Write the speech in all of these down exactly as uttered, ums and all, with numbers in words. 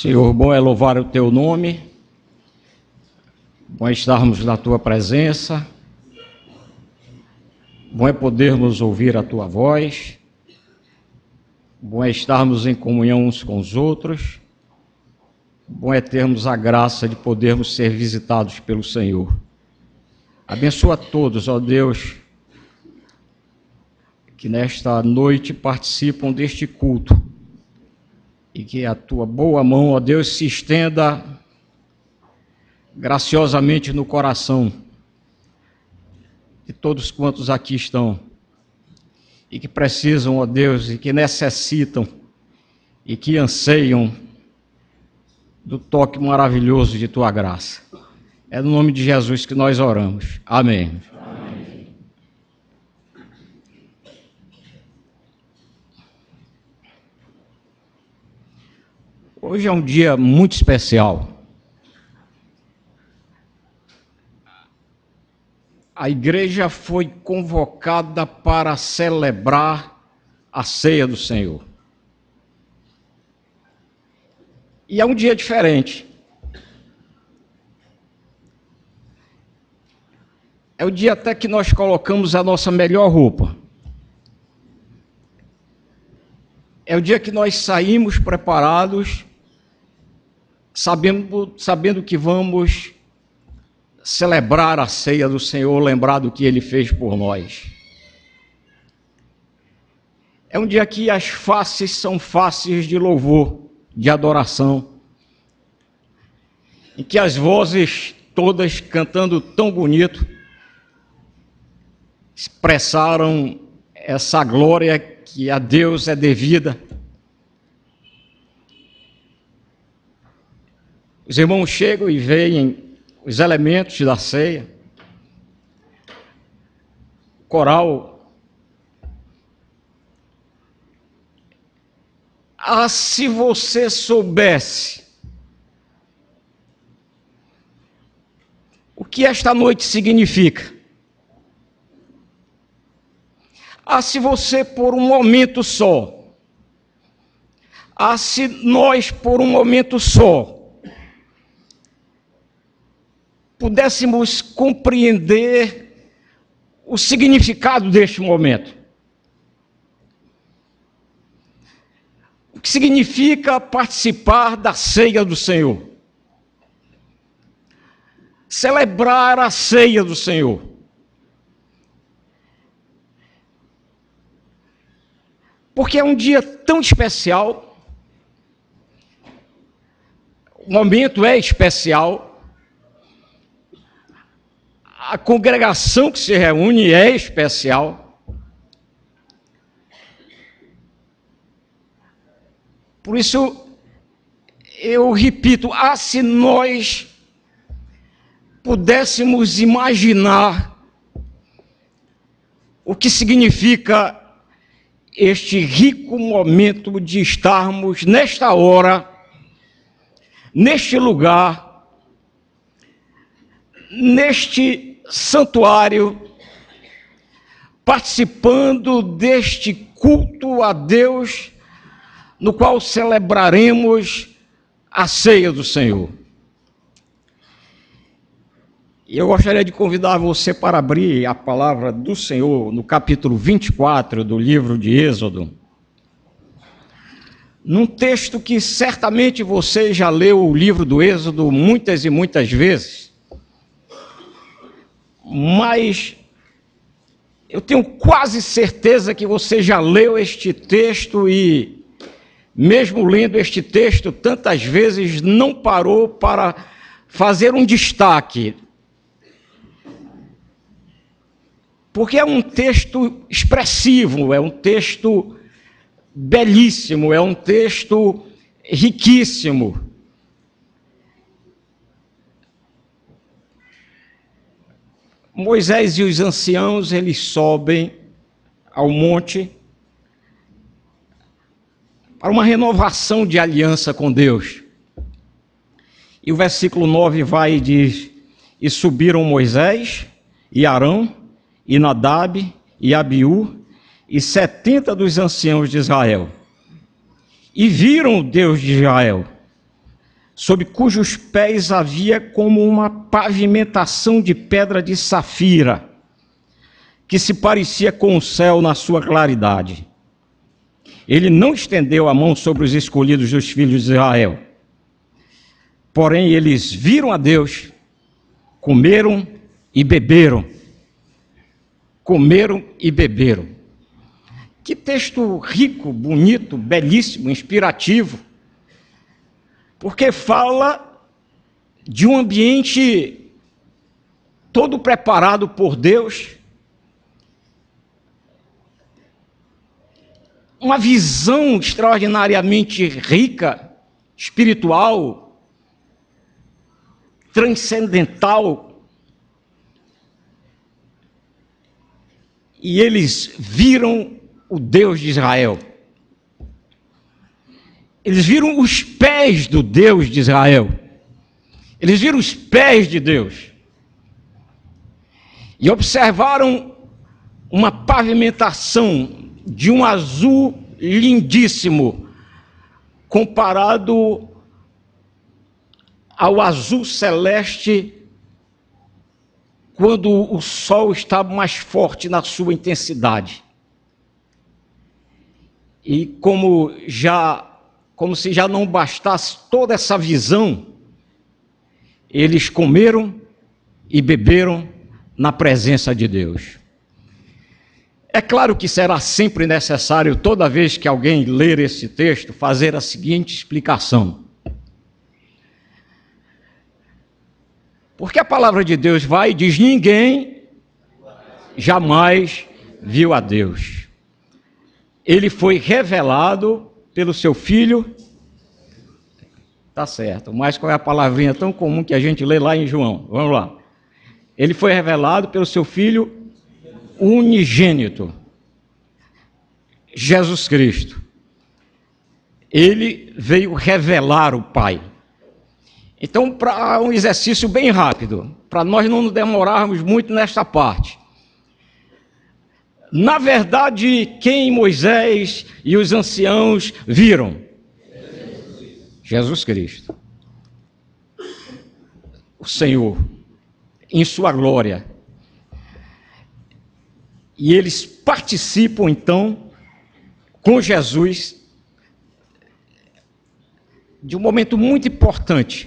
Senhor, bom é louvar o Teu nome, bom é estarmos na Tua presença, bom é podermos ouvir a Tua voz, bom é estarmos em comunhão uns com os outros, bom é termos a graça de podermos ser visitados pelo Senhor. Abençoa a todos, ó Deus, que nesta noite participam deste culto, e que a Tua boa mão, ó Deus, se estenda graciosamente no coração de todos quantos aqui estão, e que precisam, ó Deus, e que necessitam, e que anseiam do toque maravilhoso de Tua graça. É no nome de Jesus que nós oramos. Amém. Hoje é um dia muito especial. A igreja foi convocada para celebrar a ceia do Senhor. E é um dia diferente. É o dia até que nós colocamos a nossa melhor roupa. É o dia que nós saímos preparados, sabendo, sabendo que vamos celebrar a ceia do Senhor, lembrar do que Ele fez por nós. É um dia que as faces são faces de louvor, de adoração, em que as vozes todas cantando tão bonito expressaram essa glória que a Deus é devida. Os irmãos chegam e veem os elementos da ceia, coral. Ah, se você soubesse o que esta noite significa. Ah, se você por um momento só, ah, se nós por um momento só, pudéssemos compreender o significado deste momento. O que significa participar da ceia do Senhor. Celebrar a ceia do Senhor. Porque é um dia tão especial, o momento é especial, a congregação que se reúne é especial. Por isso, eu repito, ah, se nós pudéssemos imaginar o que significa este rico momento de estarmos nesta hora, neste lugar, neste santuário, participando deste culto a Deus, no qual celebraremos a ceia do Senhor. E eu gostaria de convidar você para abrir a palavra do Senhor no capítulo vinte e quatro do livro de Êxodo, num texto que certamente você já leu o livro do Êxodo muitas e muitas vezes, mas eu tenho quase certeza que você já leu este texto e, mesmo lendo este texto tantas vezes, não parou para fazer um destaque. Porque é um texto expressivo, é um texto belíssimo, é um texto riquíssimo. Moisés e os anciãos, eles sobem ao monte para uma renovação de aliança com Deus. E o versículo nove vai e diz: e subiram Moisés e Arão, e Nadab, e Abiú, e setenta dos anciãos de Israel. E viram o Deus de Israel, sob cujos pés havia como uma pavimentação de pedra de safira, que se parecia com o céu na sua claridade. Ele não estendeu a mão sobre os escolhidos dos filhos de Israel. Porém, eles viram a Deus, comeram e beberam. Comeram e beberam. Que texto rico, bonito, belíssimo, inspirativo. Porque fala de um ambiente todo preparado por Deus, uma visão extraordinariamente rica, espiritual, transcendental. E eles viram o Deus de Israel. Eles viram os pés do Deus de Israel. Eles viram os pés de Deus. E observaram uma pavimentação de um azul lindíssimo, comparado ao azul celeste quando o sol está mais forte na sua intensidade. E como já, como se já não bastasse toda essa visão, eles comeram e beberam na presença de Deus. É claro que será sempre necessário, toda vez que alguém ler esse texto, fazer a seguinte explicação. Porque a palavra de Deus vai e diz: ninguém jamais viu a Deus. Ele foi revelado pelo seu Filho. Tá certo, mas qual é a palavrinha tão comum que a gente lê lá em João? Vamos lá. Ele foi revelado pelo seu Filho unigênito, Jesus Cristo. Ele veio revelar o Pai. Então, para um exercício bem rápido, para nós não nos demorarmos muito nesta parte. Na verdade, quem Moisés e os anciãos viram? Jesus Cristo. O Senhor, em sua glória. E eles participam, então, com Jesus, de um momento muito importante.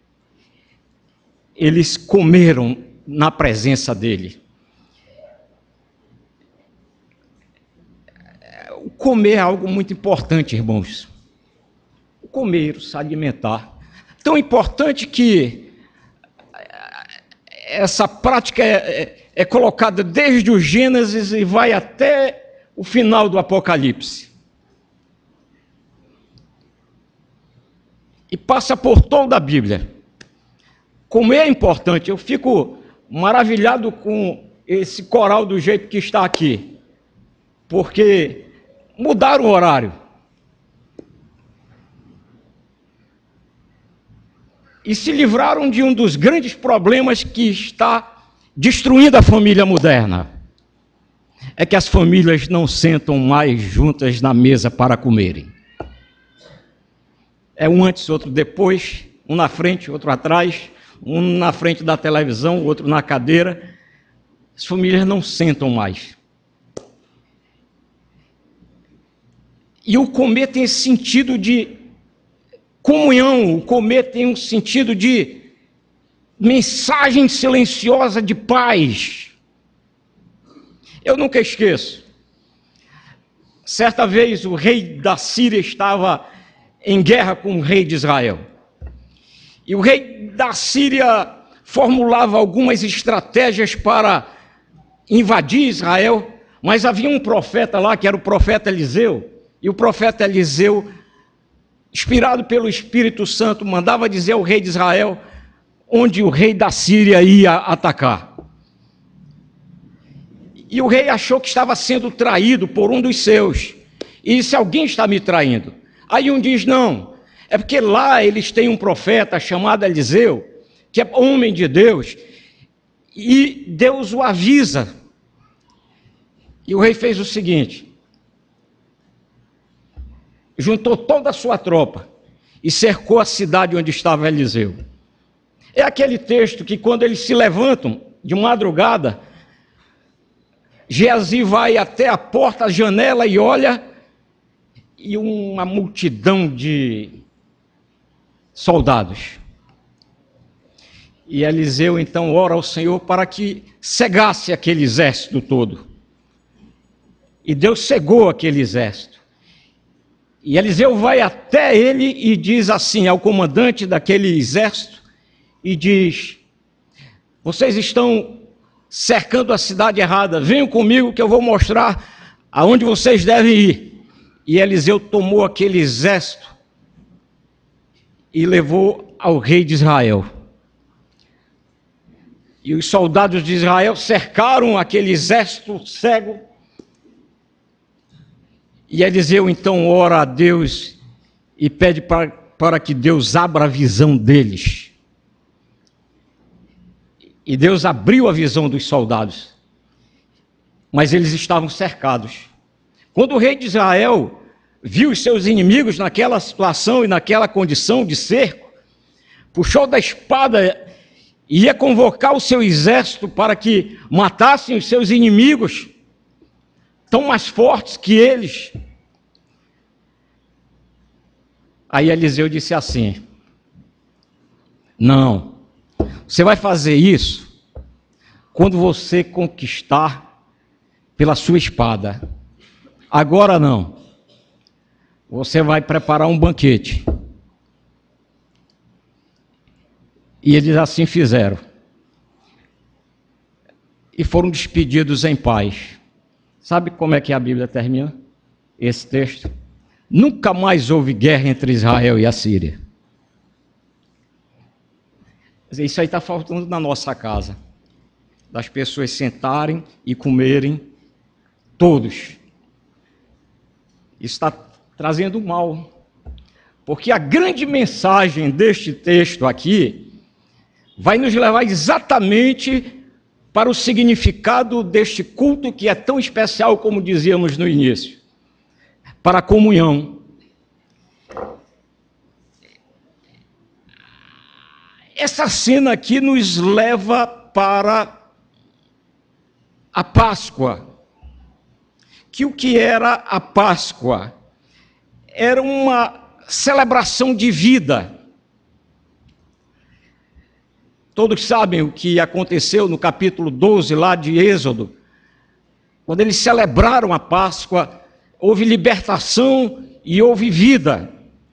Eles comeram na presença dele. O comer é algo muito importante, irmãos. O comer, o se alimentar. Tão importante que essa prática é, é, é colocada desde o Gênesis e vai até o final do Apocalipse. E passa por toda a Bíblia. Comer é importante. Eu fico maravilhado com esse coral do jeito que está aqui. Porque mudaram o horário. E se livraram de um dos grandes problemas que está destruindo a família moderna. É que as famílias não sentam mais juntas na mesa para comerem. É um antes, outro depois, um na frente, outro atrás, um na frente da televisão, outro na cadeira. As famílias não sentam mais. E o comer tem esse sentido de comunhão, o comer tem um sentido de mensagem silenciosa de paz. Eu nunca esqueço. Certa vez o rei da Síria estava em guerra com o rei de Israel. E o rei da Síria formulava algumas estratégias para invadir Israel, mas havia um profeta lá, que era o profeta Eliseu, e o profeta Eliseu, inspirado pelo Espírito Santo, mandava dizer ao rei de Israel onde o rei da Síria ia atacar. E o rei achou que estava sendo traído por um dos seus. E disse: alguém está me traindo. Aí um diz: não, é porque lá eles têm um profeta chamado Eliseu, que é homem de Deus, e Deus o avisa. E o rei fez o seguinte: juntou toda a sua tropa e cercou a cidade onde estava Eliseu. É aquele texto que quando eles se levantam de madrugada, Geazi vai até a porta, a janela e olha, e uma multidão de soldados. E Eliseu então ora ao Senhor para que cegasse aquele exército todo. E Deus cegou aquele exército. E Eliseu vai até ele e diz assim ao comandante daquele exército, e diz: vocês estão cercando a cidade errada, venham comigo que eu vou mostrar aonde vocês devem ir. E Eliseu tomou aquele exército e levou ao rei de Israel. E os soldados de Israel cercaram aquele exército cego. E Eliseu então ora a Deus e pede para, para que Deus abra a visão deles. E Deus abriu a visão dos soldados, mas eles estavam cercados. Quando o rei de Israel viu os seus inimigos naquela situação e naquela condição de cerco, puxou da espada e ia convocar o seu exército para que matassem os seus inimigos, tão mais fortes que eles. Aí Eliseu disse assim: não, você vai fazer isso quando você conquistar pela sua espada. Agora não. Você vai preparar um banquete. E eles assim fizeram. E foram despedidos em paz. Sabe como é que a Bíblia termina esse texto? Nunca mais houve guerra entre Israel e a Síria. Isso aí está faltando na nossa casa. Das pessoas sentarem e comerem todos. Isso está trazendo mal. Porque a grande mensagem deste texto aqui vai nos levar exatamente para o significado deste culto que é tão especial, como dizíamos no início. Para a comunhão. Essa cena aqui nos leva para a Páscoa. Que o que era a Páscoa? Era uma celebração de vida. Todos sabem o que aconteceu no capítulo doze lá de Êxodo. Quando eles celebraram a Páscoa, houve libertação e houve vida.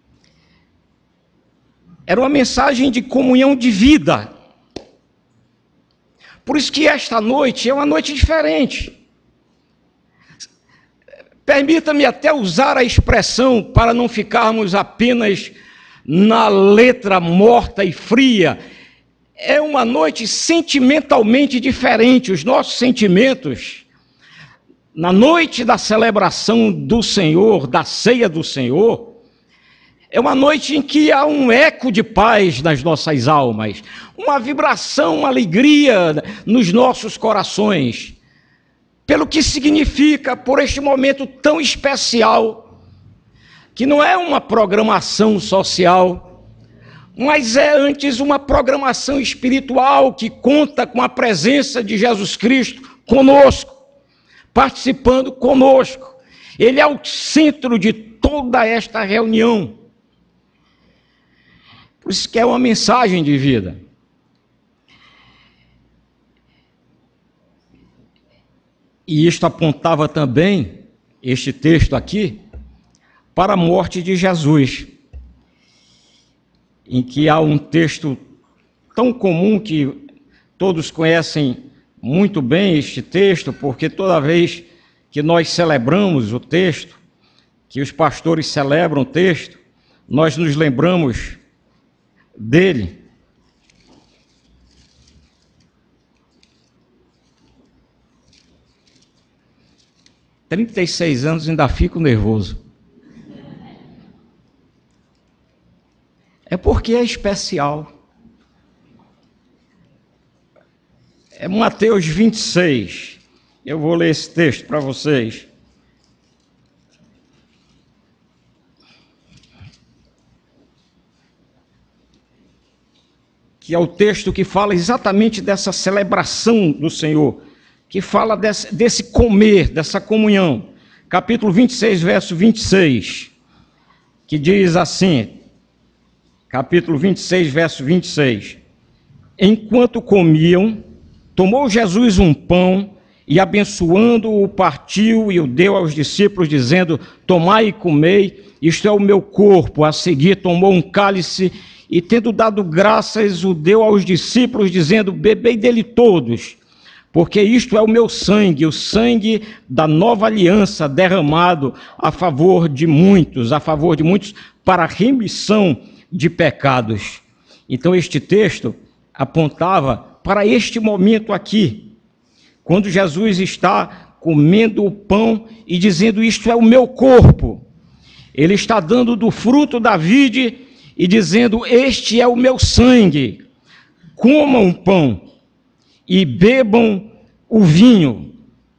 Era uma mensagem de comunhão de vida. Por isso que esta noite é uma noite diferente. Permita-me até usar a expressão para não ficarmos apenas na letra morta e fria. É uma noite sentimentalmente diferente. Os nossos sentimentos, na noite da celebração do Senhor, da ceia do Senhor, é uma noite em que há um eco de paz nas nossas almas, uma vibração, uma alegria nos nossos corações, pelo que significa, por este momento tão especial, que não é uma programação social, mas é antes uma programação espiritual que conta com a presença de Jesus Cristo conosco, participando conosco. Ele é o centro de toda esta reunião. Por isso que é uma mensagem de vida. E isto apontava também, este texto aqui, para a morte de Jesus, em que há um texto tão comum que todos conhecem muito bem este texto, porque toda vez que nós celebramos o texto, que os pastores celebram o texto, nós nos lembramos dele. trinta e seis anos, ainda fico nervoso. É porque é especial. É Mateus vinte e seis. Eu vou ler esse texto para vocês. que é o texto que fala exatamente dessa celebração do Senhor, que fala desse, desse comer, dessa comunhão. Capítulo vinte e seis, verso vinte e seis, que diz assim, capítulo vinte e seis, verso vinte e seis, enquanto comiam, tomou Jesus um pão e, abençoando-o, partiu e o deu aos discípulos, dizendo, tomai e comei, isto é o meu corpo. A seguir tomou um cálice e, tendo dado graças, o deu aos discípulos, dizendo, bebei dele todos, porque isto é o meu sangue, o sangue da nova aliança derramado a favor de muitos, a favor de muitos, para a remissão de pecados. Então este texto apontava para este momento aqui, quando Jesus está comendo o pão e dizendo, isto é o meu corpo. Ele está dando do fruto da vide e dizendo, este é o meu sangue. Comam o pão e bebam o vinho.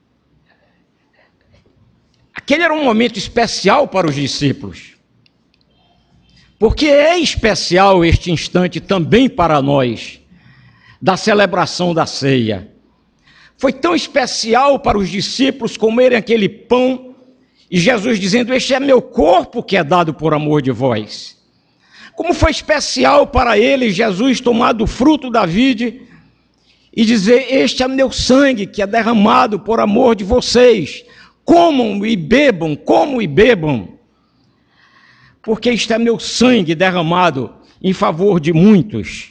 Aquele era um momento especial para os discípulos, porque é especial este instante também para nós, da celebração da ceia. Foi tão especial para os discípulos comerem aquele pão e Jesus dizendo, este é meu corpo que é dado por amor de vós. Como foi especial para eles Jesus tomar do fruto da vide e dizer, este é meu sangue que é derramado por amor de vocês. Comam e bebam, comam e bebam, porque este é meu sangue derramado em favor de muitos.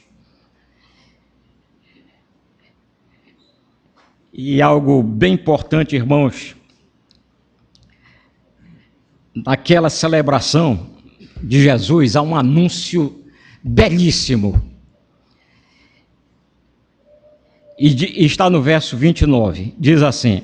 E algo bem importante, irmãos, naquela celebração de Jesus há um anúncio belíssimo. E, de, e está no verso vinte e nove, diz assim,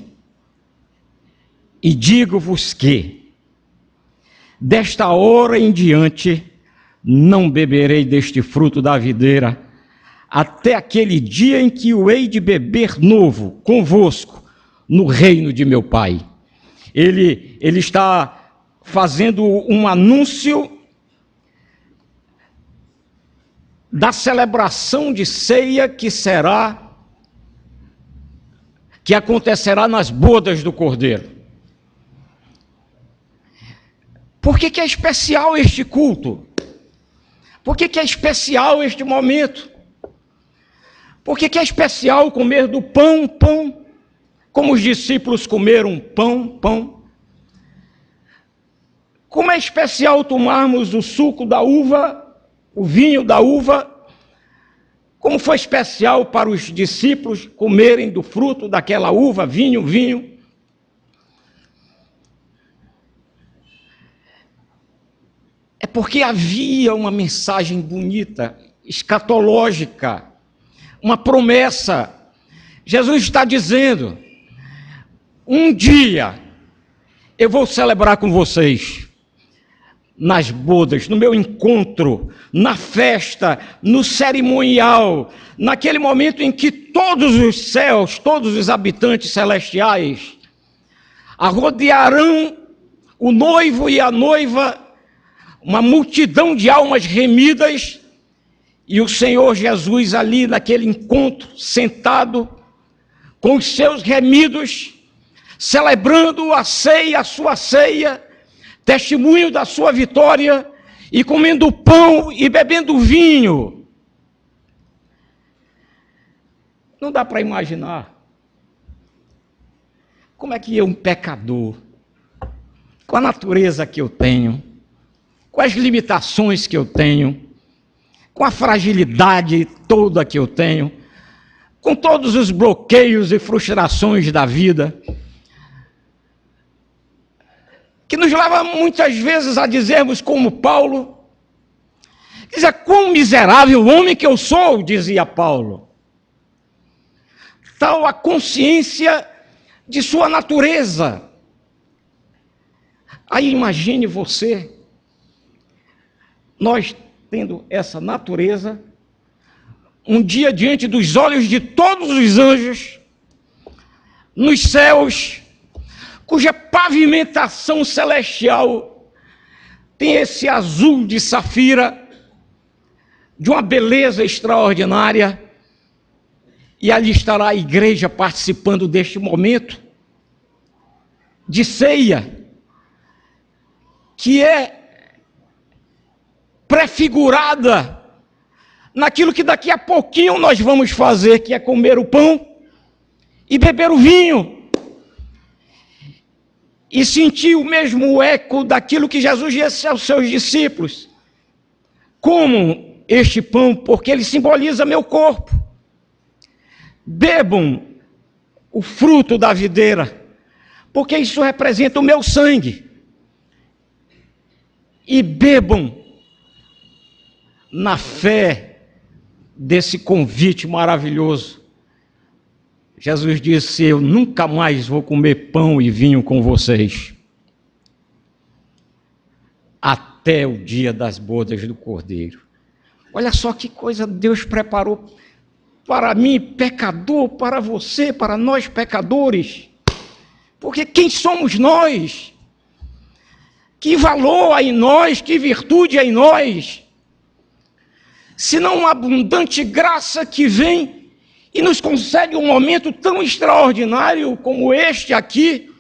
e digo-vos que, desta hora em diante, não beberei deste fruto da videira, até aquele dia em que o hei de beber novo convosco no reino de meu Pai. Ele, ele está fazendo um anúncio da celebração de ceia que será, que acontecerá nas bodas do Cordeiro. Por que que é especial este culto? Por que que é especial este momento? Por que que é especial comer do pão, pão, como os discípulos comeram pão, pão? Como é especial tomarmos o suco da uva, o vinho da uva, como foi especial para os discípulos comerem do fruto daquela uva, vinho, vinho. É porque havia uma mensagem bonita, escatológica, uma promessa. Jesus está dizendo, um dia eu vou celebrar com vocês, nas bodas, no meu encontro, na festa, no cerimonial, naquele momento em que todos os céus, todos os habitantes celestiais rodearão o noivo e a noiva, uma multidão de almas remidas, e o Senhor Jesus ali naquele encontro, sentado com os seus remidos, celebrando a ceia, a sua ceia, testemunho da sua vitória, e comendo pão e bebendo vinho. Não dá para imaginar como é que eu, um pecador, com a natureza que eu tenho, com as limitações que eu tenho, com a fragilidade toda que eu tenho, com todos os bloqueios e frustrações da vida, que nos leva muitas vezes a dizermos como Paulo, dizia, quão miserável homem que eu sou, dizia Paulo. Tal a consciência de sua natureza. Aí imagine você, nós tendo essa natureza, um dia diante dos olhos de todos os anjos, nos céus, cuja pavimentação celestial tem esse azul de safira, de uma beleza extraordinária, e ali estará a igreja participando deste momento de ceia, que é prefigurada naquilo que daqui a pouquinho nós vamos fazer, que é comer o pão e beber o vinho, e sentir o mesmo eco daquilo que Jesus disse aos seus discípulos: comam este pão, porque ele simboliza meu corpo. Bebam o fruto da videira, porque isso representa o meu sangue. E bebam na fé desse convite maravilhoso. Jesus disse: eu nunca mais vou comer pão e vinho com vocês, até o dia das bodas do Cordeiro. Olha só que coisa Deus preparou para mim, pecador, para você, para nós pecadores. Porque quem somos nós? Que valor há em nós, que virtude há em nós, senão uma abundante graça que vem e nos concede um momento tão extraordinário como este aqui,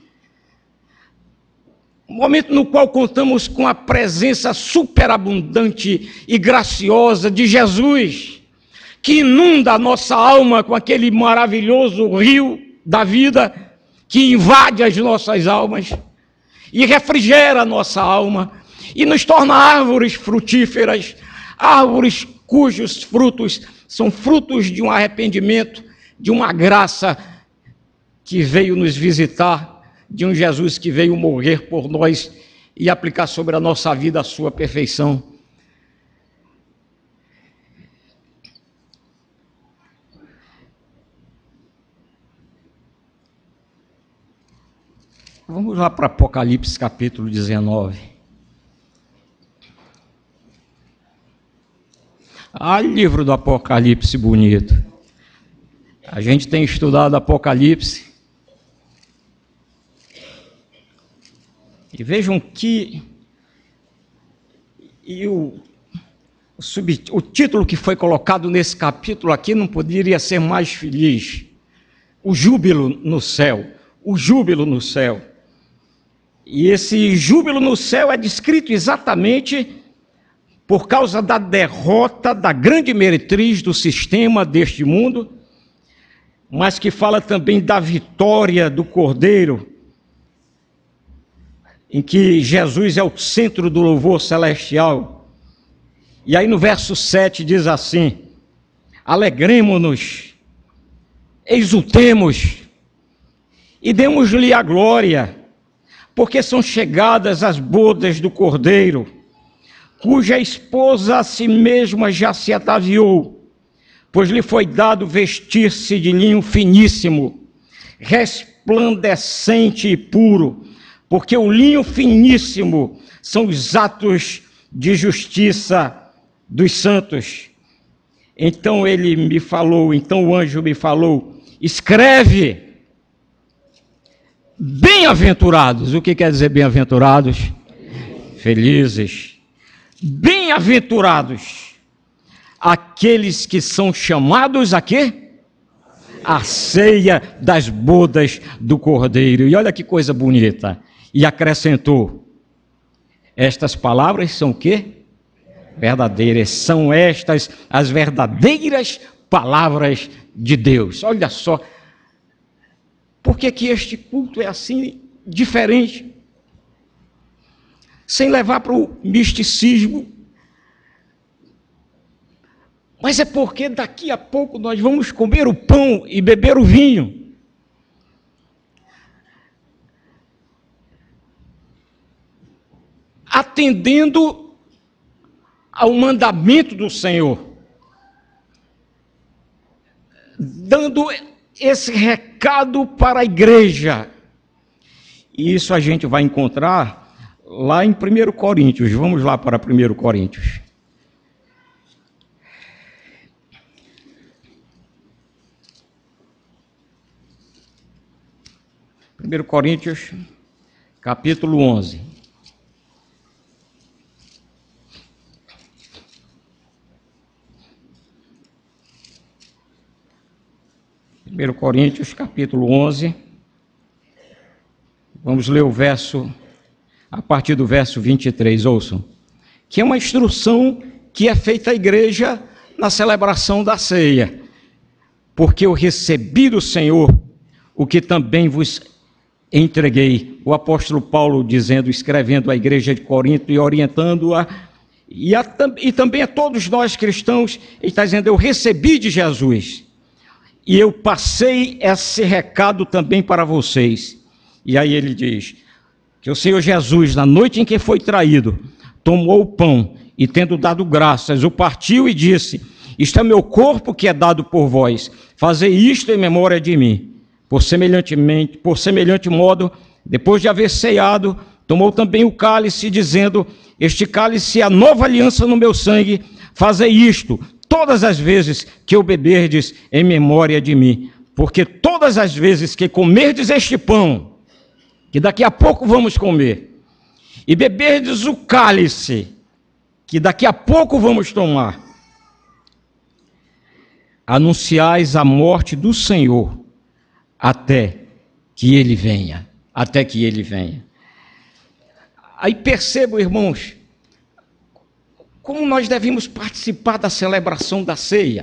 um momento no qual contamos com a presença superabundante e graciosa de Jesus, que inunda a nossa alma com aquele maravilhoso rio da vida, que invade as nossas almas e refrigera a nossa alma e nos torna árvores frutíferas, árvores cujos frutos são frutos de um arrependimento, de uma graça que veio nos visitar, de um Jesus que veio morrer por nós e aplicar sobre a nossa vida a sua perfeição. Vamos lá para Apocalipse capítulo dezenove. Ah, livro do Apocalipse bonito. A gente tem estudado Apocalipse. E vejam que e o, o, sub, o título que foi colocado nesse capítulo aqui não poderia ser mais feliz. O júbilo no céu. O júbilo no céu. E esse júbilo no céu é descrito exatamente por causa da derrota da grande meretriz do sistema deste mundo, mas que fala também da vitória do Cordeiro, em que Jesus é o centro do louvor celestial. E aí no verso sete diz assim: alegremo-nos, exultemos e demos-lhe a glória, porque são chegadas as bodas do Cordeiro, cuja esposa a si mesma já se ataviou, pois lhe foi dado vestir-se de linho finíssimo, resplandecente e puro, porque o linho finíssimo são os atos de justiça dos santos. Então ele me falou, então o anjo me falou: escreve, bem-aventurados. O que quer dizer bem-aventurados? Felizes. Bem-aventurados aqueles que são chamados a quê? A ceia das bodas do Cordeiro. E olha que coisa bonita. E acrescentou: estas palavras são o quê? Verdadeiras. São estas as verdadeiras palavras de Deus. Olha só. Por que que este culto é assim diferente? Sem levar para o misticismo. Mas é porque daqui a pouco nós vamos comer o pão e beber o vinho. Atendendo ao mandamento do Senhor. Dando esse recado para a igreja. E isso a gente vai encontrar lá em primeiro Coríntios. Vamos lá para primeiro Coríntios. primeiro Coríntios, capítulo onze. primeira Coríntios, capítulo onze. Vamos ler o verso, a partir do verso vinte e três, ouçam. Que é uma instrução que é feita à igreja na celebração da ceia. Porque eu recebi do Senhor o que também vos entreguei. O apóstolo Paulo dizendo, escrevendo à igreja de Corinto e orientando-a, e, a, e também a todos nós cristãos, ele está dizendo, eu recebi de Jesus, e eu passei esse recado também para vocês. E aí ele diz, que o Senhor Jesus, na noite em que foi traído, tomou o pão, e tendo dado graças, o partiu e disse, isto é meu corpo que é dado por vós, fazei isto em memória de mim. Por semelhantemente, por semelhante modo, depois de haver ceado, tomou também o cálice, dizendo, este cálice é a nova aliança no meu sangue, fazei isto, todas as vezes que o beberdes em memória de mim. Porque todas as vezes que comerdes este pão, que daqui a pouco vamos comer, e beberdes o cálice, que daqui a pouco vamos tomar, anunciais a morte do Senhor, até que ele venha, até que ele venha. Aí percebo, irmãos, como nós devemos participar da celebração da ceia.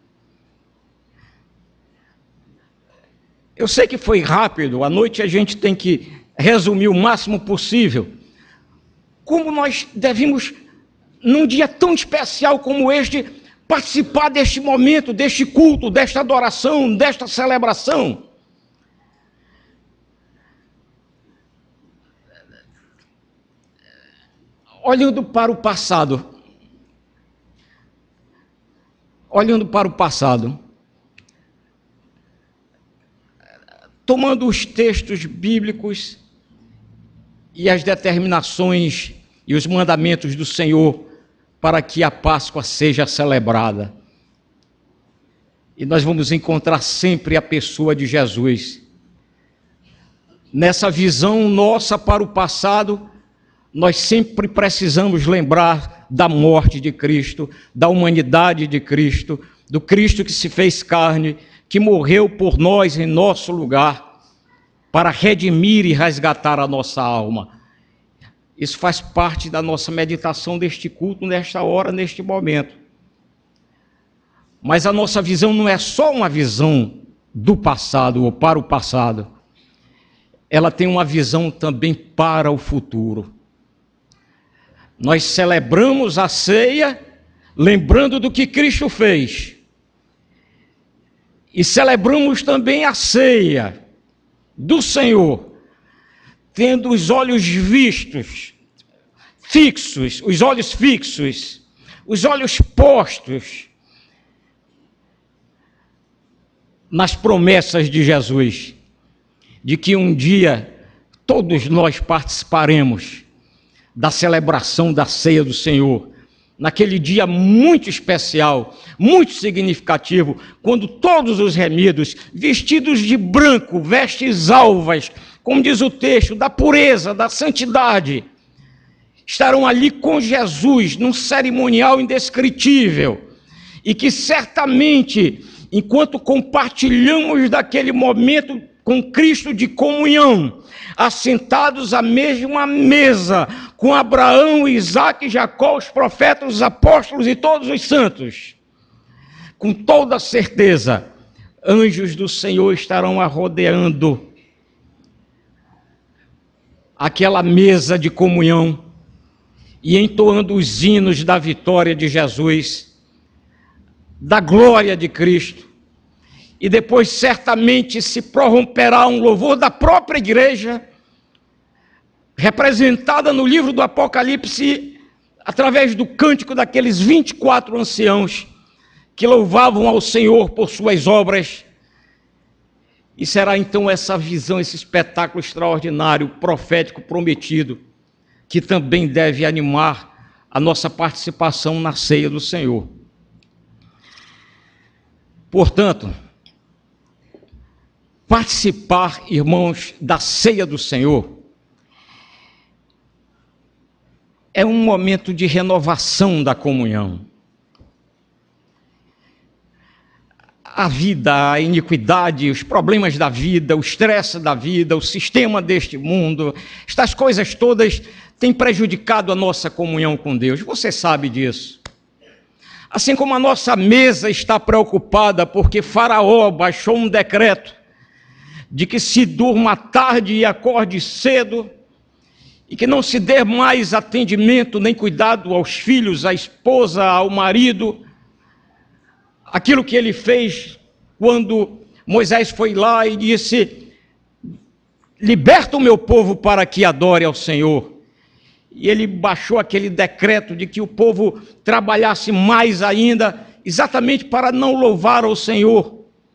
Eu sei que foi rápido, à noite a gente tem que resumir o máximo possível. Como nós devemos, num dia tão especial como este, participar deste momento, deste culto, desta adoração, desta celebração. Olhando para o passado, olhando para o passado, tomando os textos bíblicos e as determinações e os mandamentos do Senhor para que a Páscoa seja celebrada. E nós vamos encontrar sempre a pessoa de Jesus. Nessa visão nossa para o passado, nós sempre precisamos lembrar da morte de Cristo, da humanidade de Cristo, do Cristo que se fez carne, que morreu por nós em nosso lugar, para redimir e resgatar a nossa alma. Isso faz parte da nossa meditação deste culto, nesta hora, neste momento. Mas a nossa visão não é só uma visão do passado ou para o passado. Ela tem uma visão também para o futuro. Nós celebramos a ceia, lembrando do que Cristo fez. E celebramos também a ceia do Senhor, tendo os olhos vistos, fixos, os olhos fixos, os olhos postos nas promessas de Jesus, de que um dia todos nós participaremos da celebração da ceia do Senhor, naquele dia muito especial, muito significativo, quando todos os remidos, vestidos de branco, vestes alvas, como diz o texto, da pureza, da santidade, estarão ali com Jesus, num cerimonial indescritível, e que certamente, enquanto compartilhamos daquele momento com Cristo de comunhão, assentados à mesma mesa, com Abraão, Isaque, Jacó, os profetas, os apóstolos e todos os santos, com toda certeza, anjos do Senhor estarão rodeando aquela mesa de comunhão e entoando os hinos da vitória de Jesus, da glória de Cristo. E depois certamente se prorromperá um louvor da própria igreja, representada no livro do Apocalipse, através do cântico daqueles vinte e quatro anciãos que louvavam ao Senhor por suas obras. E será então essa visão, esse espetáculo extraordinário, profético, prometido, que também deve animar a nossa participação na ceia do Senhor. Portanto, participar, irmãos, da ceia do Senhor é um momento de renovação da comunhão. a vida, a iniquidade, os problemas da vida, o estresse da vida, o sistema deste mundo, estas coisas todas têm prejudicado a nossa comunhão com Deus. Você sabe disso. Assim como a nossa mesa está preocupada porque Faraó baixou um decreto de que se durma tarde e acorde cedo, e que não se dê mais atendimento nem cuidado aos filhos, à esposa, ao marido. Aquilo que ele fez quando Moisés foi lá e disse: liberta o meu povo para que adore ao Senhor. E ele baixou aquele decreto de que o povo trabalhasse mais ainda, exatamente para não louvar ao Senhor.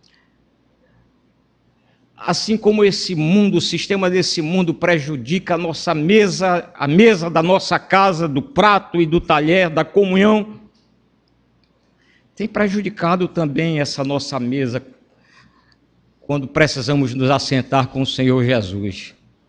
Assim como esse mundo, o sistema desse mundo prejudica a nossa mesa, a mesa da nossa casa, do prato e do talher, da comunhão, tem prejudicado também essa nossa mesa quando precisamos nos assentar com o Senhor Jesus.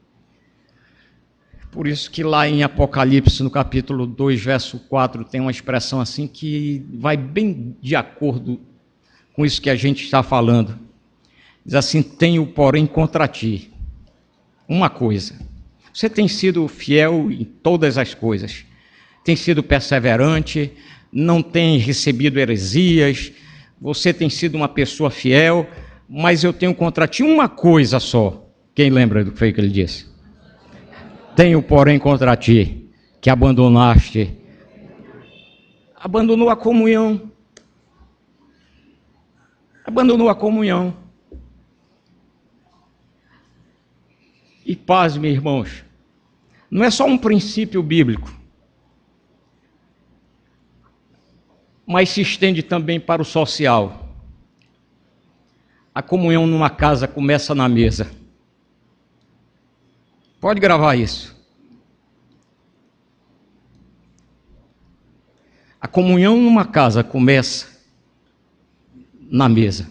Por isso que lá em Apocalipse, no capítulo dois, verso quatro, tem uma expressão assim que vai bem de acordo com isso que a gente está falando. Diz assim: tenho, porém, contra ti uma coisa. Você tem sido fiel em todas as coisas, tem sido perseverante, não tem recebido heresias, você tem sido uma pessoa fiel, mas eu tenho contra ti uma coisa só. Quem lembra do que foi que ele disse? Tenho, porém, contra ti que abandonaste, abandonou a comunhão, abandonou a comunhão. E paz, meus irmãos, não é só um princípio bíblico, mas se estende também para o social. A comunhão numa casa começa na mesa. Pode gravar isso. A comunhão numa casa começa na mesa.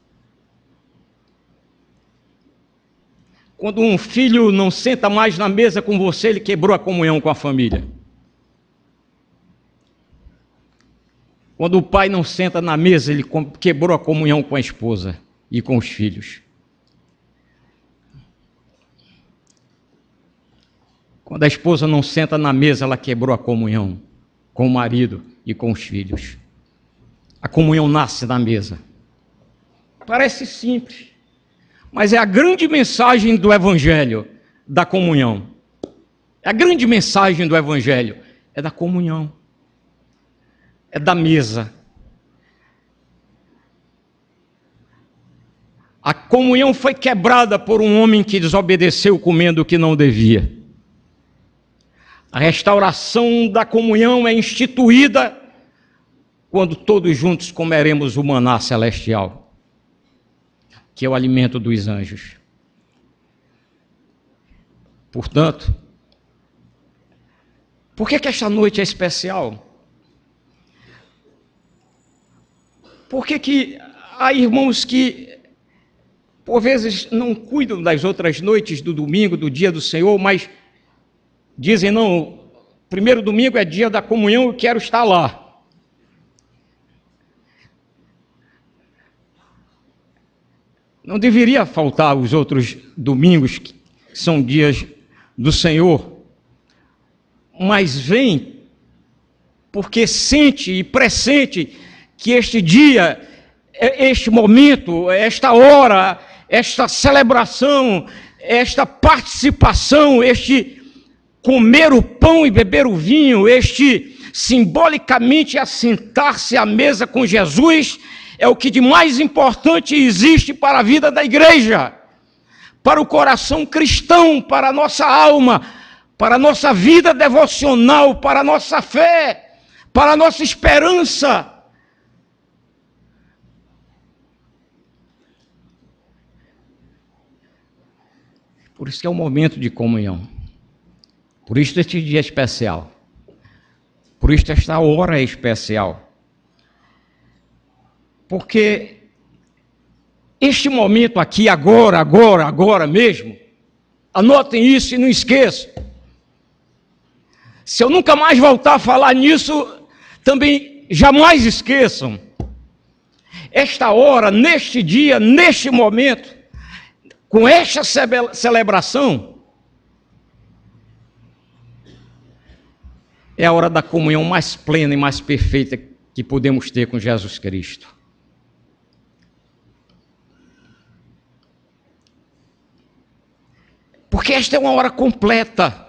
Quando um filho não senta mais na mesa com você, ele quebrou a comunhão com a família. Quando o pai não senta na mesa, ele quebrou a comunhão com a esposa e com os filhos. Quando a esposa não senta na mesa, ela quebrou a comunhão com o marido e com os filhos. A comunhão nasce na mesa. Parece simples, mas é a grande mensagem do Evangelho, da comunhão. É a grande mensagem do Evangelho, é da comunhão, é da mesa. A comunhão foi quebrada por um homem que desobedeceu comendo o que não devia. A restauração da comunhão é instituída quando todos juntos comeremos o maná celestial, que é o alimento dos anjos. Portanto, por que que esta noite é especial? Por que que há irmãos que, por vezes, não cuidam das outras noites do domingo, do dia do Senhor, mas dizem: não, primeiro domingo é dia da comunhão, eu quero estar lá. Não deveria faltar os outros domingos, que são dias do Senhor, mas vem porque sente e pressente que este dia, este momento, esta hora, esta celebração, esta participação, este comer o pão e beber o vinho, este simbolicamente assentar-se à mesa com Jesus, é o que de mais importante existe para a vida da igreja, para o coração cristão, para a nossa alma, para a nossa vida devocional, para a nossa fé, para a nossa esperança. Por isso que é um momento de comunhão. Por isso este dia é especial. Por isso esta hora é especial. Porque este momento aqui, agora, agora, agora mesmo, anotem isso e não esqueçam. Se eu nunca mais voltar a falar nisso, também jamais esqueçam. esta hora, neste dia, neste momento, com esta celebração, é a hora da comunhão mais plena e mais perfeita que podemos ter com Jesus Cristo. Porque esta é uma hora completa.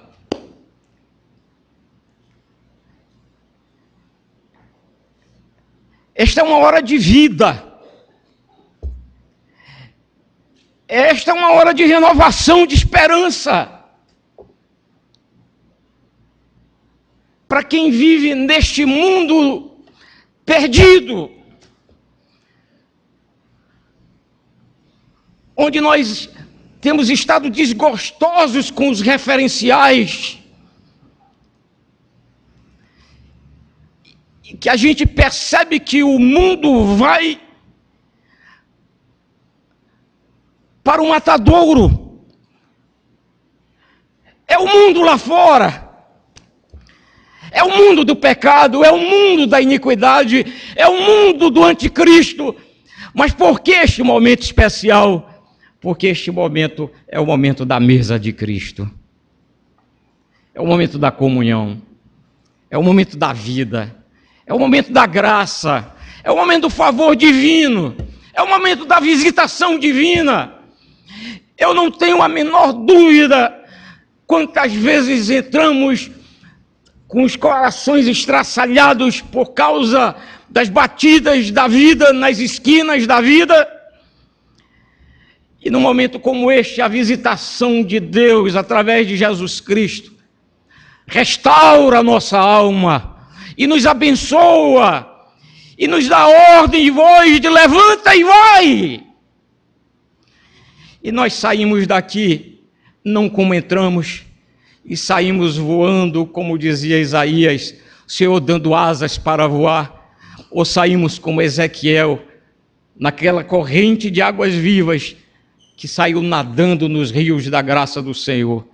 Esta é uma hora de vida. Esta é uma hora de renovação, de esperança. Para quem vive neste mundo perdido, onde nós temos estado desgostosos com os referenciais, que a gente percebe que o mundo vai para o matadouro. É o mundo lá fora. É o mundo do pecado, é o mundo da iniquidade, é o mundo do anticristo. Mas por que este momento especial? Porque este momento é o momento da mesa de Cristo. É o momento da comunhão. É o momento da vida. É o momento da graça. É o momento do favor divino. É o momento da visitação divina. Eu não tenho a menor dúvida quantas vezes entramos com os corações estraçalhados por causa das batidas da vida, nas esquinas da vida. E num momento como este, a visitação de Deus através de Jesus Cristo restaura a nossa alma e nos abençoa e nos dá ordem e voz de levanta e vai. E nós saímos daqui não como entramos, e saímos voando, como dizia Isaías, o Senhor dando asas para voar, ou saímos como Ezequiel, naquela corrente de águas vivas, que saiu nadando nos rios da graça do Senhor.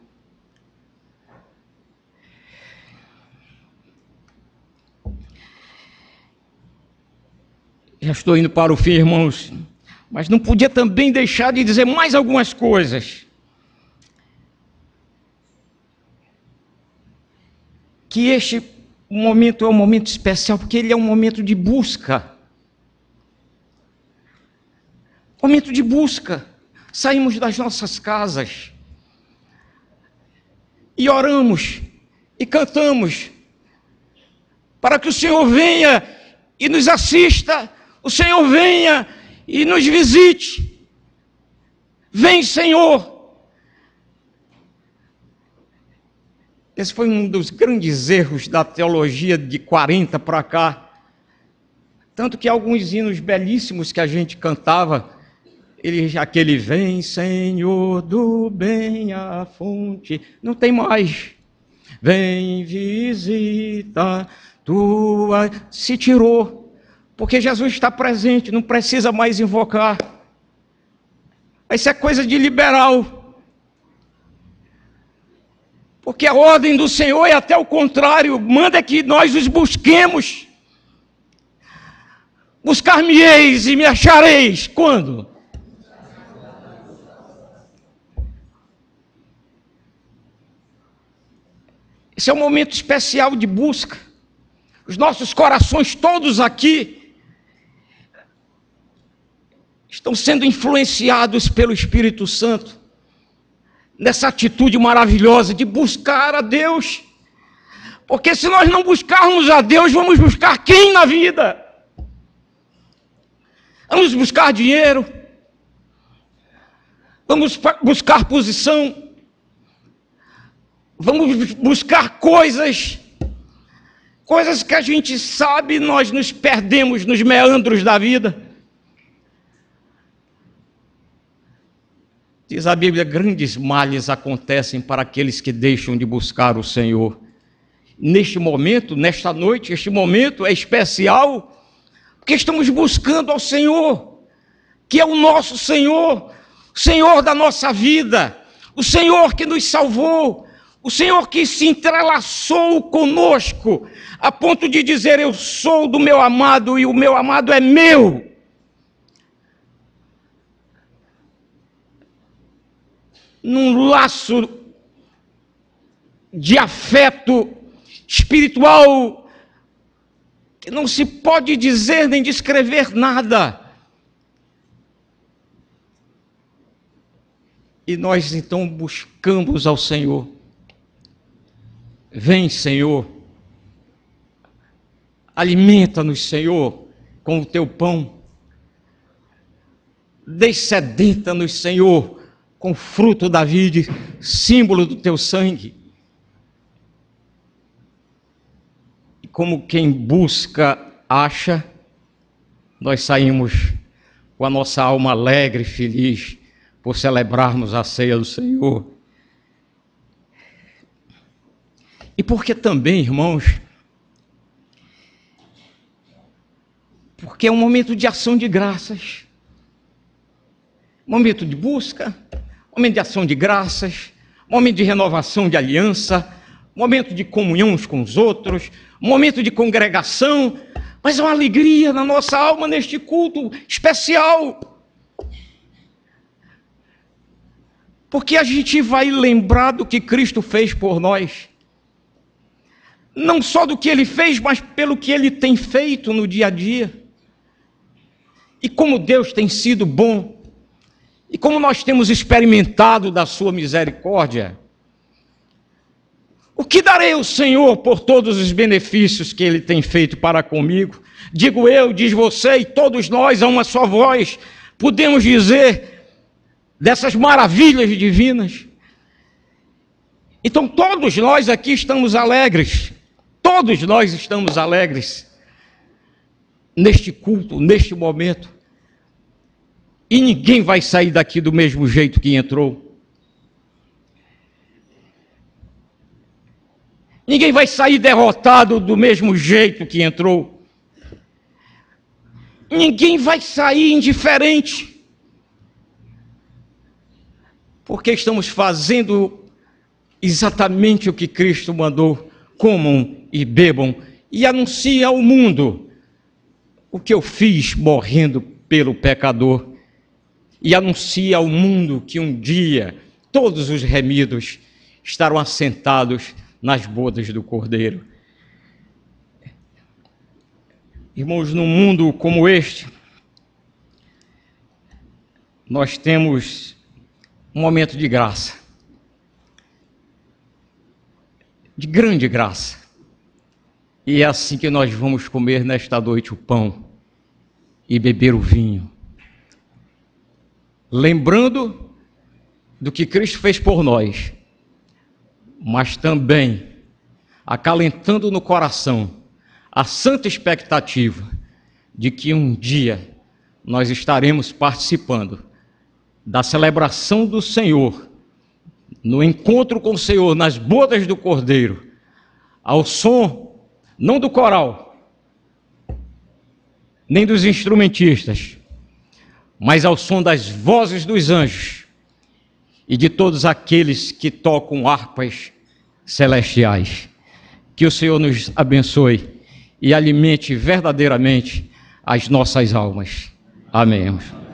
Já estou indo para o fim, irmãos, mas não podia também deixar de dizer mais algumas coisas. Que este momento é um momento especial, porque ele é um momento de busca. Momento de busca. Saímos das nossas casas e oramos e cantamos para que o Senhor venha e nos assista, o Senhor venha e nos visite. Vem, Senhor. Esse foi um dos grandes erros da teologia de quarenta para cá. Tanto que alguns hinos belíssimos que a gente cantava, ele, aquele vem, Senhor do bem a fonte, não tem mais. Vem, visita tua, se tirou, porque Jesus está presente, não precisa mais invocar. Isso é coisa de liberal. Porque a ordem do Senhor é até o contrário, manda que nós os busquemos. Buscar-me-eis e me achareis. Quando? Esse é um momento especial de busca. Os nossos corações todos aqui estão sendo influenciados pelo Espírito Santo nessa atitude maravilhosa de buscar a Deus. Porque se nós não buscarmos a Deus, vamos buscar quem na vida? Vamos buscar dinheiro, vamos buscar posição, vamos buscar coisas, coisas que a gente sabe, nós nos perdemos nos meandros da vida. Diz a Bíblia, grandes males acontecem para aqueles que deixam de buscar o Senhor. Neste momento, nesta noite, este momento é especial, porque estamos buscando ao Senhor, que é o nosso Senhor, o Senhor da nossa vida, o Senhor que nos salvou, o Senhor que se entrelaçou conosco, a ponto de dizer, eu sou do meu amado e o meu amado é meu. num laço de afeto espiritual que não se pode dizer nem descrever nada. E nós então buscamos ao Senhor. Vem, Senhor, alimenta-nos, Senhor, com o teu pão. Descedenta-nos, Senhor, com o fruto da vide, símbolo do teu sangue. E como quem busca, acha, nós saímos com a nossa alma alegre e feliz por celebrarmos a ceia do Senhor. E porque também, irmãos, porque é um momento de ação de graças, momento de busca, momento de ação de graças, momento de renovação de aliança, momento de comunhão uns com os outros, momento de congregação, mas é uma alegria na nossa alma neste culto especial. Porque a gente vai lembrar do que Cristo fez por nós. Não só do que Ele fez, mas pelo que Ele tem feito no dia a dia. E como Deus tem sido bom. E como nós temos experimentado da sua misericórdia. O que darei ao Senhor por todos os benefícios que Ele tem feito para comigo? Digo eu, diz você e todos nós a uma só voz. Podemos dizer dessas maravilhas divinas. Então todos nós aqui estamos alegres. Todos nós estamos alegres neste culto, neste momento. E ninguém vai sair daqui do mesmo jeito que entrou. Ninguém vai sair derrotado do mesmo jeito que entrou. Ninguém vai sair indiferente. Porque estamos fazendo exatamente o que Cristo mandou. Comam e bebam e anunciem ao mundo o que eu fiz morrendo pelo pecador. E anuncie ao mundo que um dia todos os remidos estarão assentados nas bodas do Cordeiro. Irmãos, num mundo como este, nós temos um momento de graça, de grande graça. E é assim que nós vamos comer nesta noite o pão e beber o vinho. Lembrando do que Cristo fez por nós, mas também acalentando no coração a santa expectativa de que um dia nós estaremos participando da celebração do Senhor, no encontro com o Senhor, nas bodas do Cordeiro, ao som não do coral, nem dos instrumentistas, mas ao som das vozes dos anjos e de todos aqueles que tocam harpas celestiais. Que o Senhor nos abençoe e alimente verdadeiramente as nossas almas. Amém.